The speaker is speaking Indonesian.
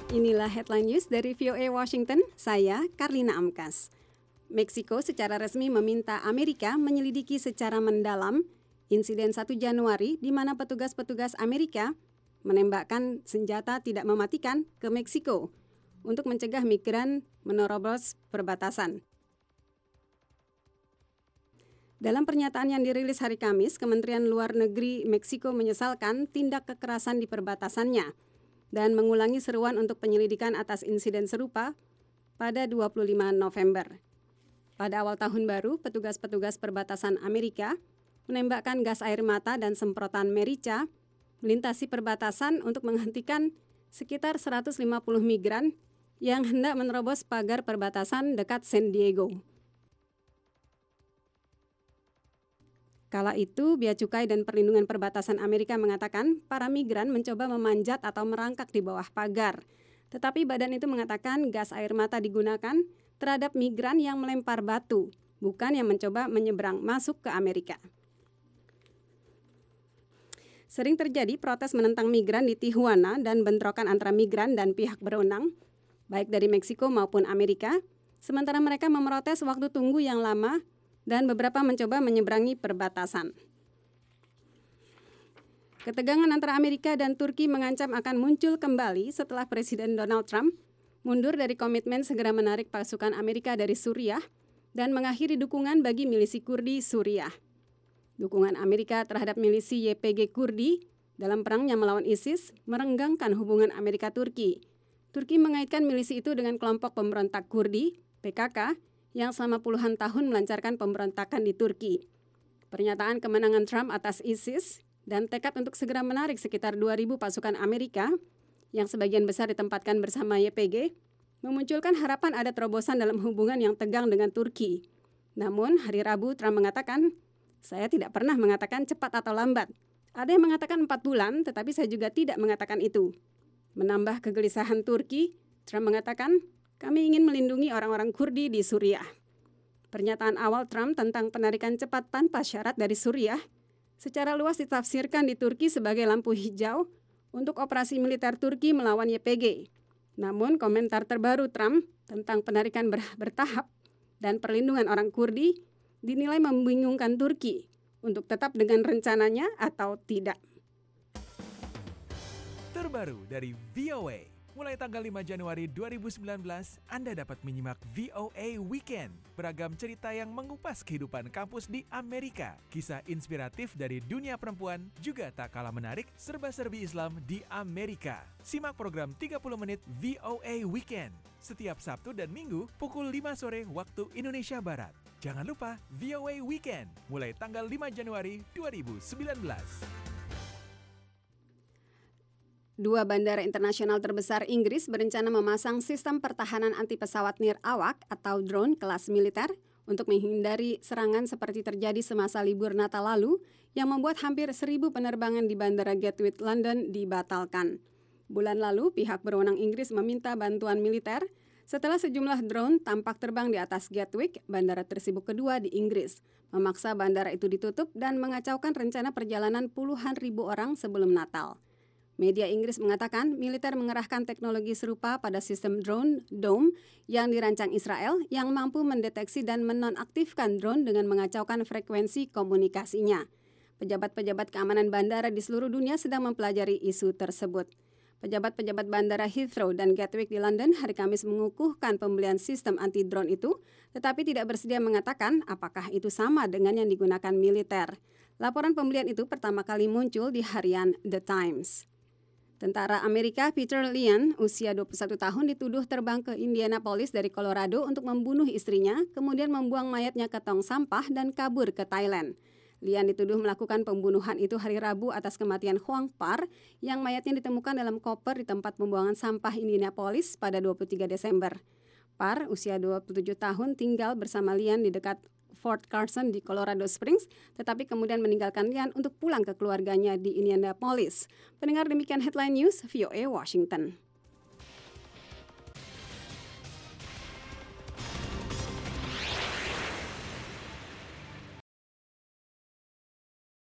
Inilah headline news dari VOA Washington, saya Karlina Amkas. Meksiko secara resmi meminta Amerika menyelidiki secara mendalam insiden 1 Januari di mana petugas-petugas Amerika menembakkan senjata tidak mematikan ke Meksiko untuk mencegah migran menerobos perbatasan. Dalam pernyataan yang dirilis hari Kamis, Kementerian Luar Negeri Meksiko menyesalkan tindak kekerasan di perbatasannya dan mengulangi seruan untuk penyelidikan atas insiden serupa pada 25 November. Pada awal tahun baru, petugas-petugas perbatasan Amerika menembakkan gas air mata dan semprotan merica melintasi perbatasan untuk menghentikan sekitar 150 migran yang hendak menerobos pagar perbatasan dekat San Diego. Kala itu, Bea Cukai dan Perlindungan Perbatasan Amerika mengatakan para migran mencoba memanjat atau merangkak di bawah pagar. Tetapi badan itu mengatakan gas air mata digunakan terhadap migran yang melempar batu, bukan yang mencoba menyeberang masuk ke Amerika. Sering terjadi protes menentang migran di Tijuana dan bentrokan antara migran dan pihak berwenang, baik dari Meksiko maupun Amerika, sementara mereka memprotes waktu tunggu yang lama dan beberapa mencoba menyeberangi perbatasan. Ketegangan antara Amerika dan Turki mengancam akan muncul kembali setelah Presiden Donald Trump mundur dari komitmen segera menarik pasukan Amerika dari Suriah dan mengakhiri dukungan bagi milisi Kurdi Suriah. Dukungan Amerika terhadap milisi YPG Kurdi dalam perangnya melawan ISIS merenggangkan hubungan Amerika-Turki. Turki mengaitkan milisi itu dengan kelompok pemberontak Kurdi, PKK, yang selama puluhan tahun melancarkan pemberontakan di Turki. Pernyataan kemenangan Trump atas ISIS dan tekad untuk segera menarik sekitar 2.000 pasukan Amerika, yang sebagian besar ditempatkan bersama YPG, memunculkan harapan ada terobosan dalam hubungan yang tegang dengan Turki. Namun, hari Rabu Trump mengatakan, "Saya tidak pernah mengatakan cepat atau lambat. Ada yang mengatakan 4 bulan, tetapi saya juga tidak mengatakan itu." Menambah kegelisahan Turki, Trump mengatakan, "Kami ingin melindungi orang-orang Kurdi di Suriah." Pernyataan awal Trump tentang penarikan cepat tanpa syarat dari Suriah secara luas ditafsirkan di Turki sebagai lampu hijau untuk operasi militer Turki melawan YPG. Namun komentar terbaru Trump tentang penarikan bertahap dan perlindungan orang Kurdi dinilai membingungkan Turki untuk tetap dengan rencananya atau tidak. Terbaru dari VOA. Mulai tanggal 5 Januari 2019, Anda dapat menyimak VOA Weekend. Beragam cerita yang mengupas kehidupan kampus di Amerika. Kisah inspiratif dari dunia perempuan, juga tak kalah menarik serba-serbi Islam di Amerika. Simak program 30 menit VOA Weekend setiap Sabtu dan Minggu pukul 5 sore waktu Indonesia Barat. Jangan lupa VOA Weekend mulai tanggal 5 Januari 2019. 2 bandara internasional terbesar Inggris berencana memasang sistem pertahanan anti pesawat nirawak atau drone kelas militer untuk menghindari serangan seperti terjadi semasa libur Natal lalu yang membuat hampir 1.000 penerbangan di Bandara Gatwick, London dibatalkan. Bulan lalu, pihak berwenang Inggris meminta bantuan militer setelah sejumlah drone tampak terbang di atas Gatwick, bandara tersibuk kedua di Inggris, memaksa bandara itu ditutup dan mengacaukan rencana perjalanan puluhan ribu orang sebelum Natal. Media Inggris mengatakan militer mengerahkan teknologi serupa pada sistem drone Dome yang dirancang Israel yang mampu mendeteksi dan menonaktifkan drone dengan mengacaukan frekuensi komunikasinya. Pejabat-pejabat keamanan bandara di seluruh dunia sedang mempelajari isu tersebut. Pejabat-pejabat bandara Heathrow dan Gatwick di London hari Kamis mengukuhkan pembelian sistem anti-drone itu, tetapi tidak bersedia mengatakan apakah itu sama dengan yang digunakan militer. Laporan pembelian itu pertama kali muncul di harian The Times. Tentara Amerika Peter Lyon, usia 21 tahun, dituduh terbang ke Indianapolis dari Colorado untuk membunuh istrinya, kemudian membuang mayatnya ke tong sampah dan kabur ke Thailand. Lyon dituduh melakukan pembunuhan itu hari Rabu atas kematian Huang Par, yang mayatnya ditemukan dalam koper di tempat pembuangan sampah Indianapolis pada 23 Desember. Par, usia 27 tahun, tinggal bersama Lyon di dekat Fort Carson di Colorado Springs, tetapi kemudian meninggalkan Lyon untuk pulang ke keluarganya di Indianapolis. Pendengar, demikian headline news VOA Washington.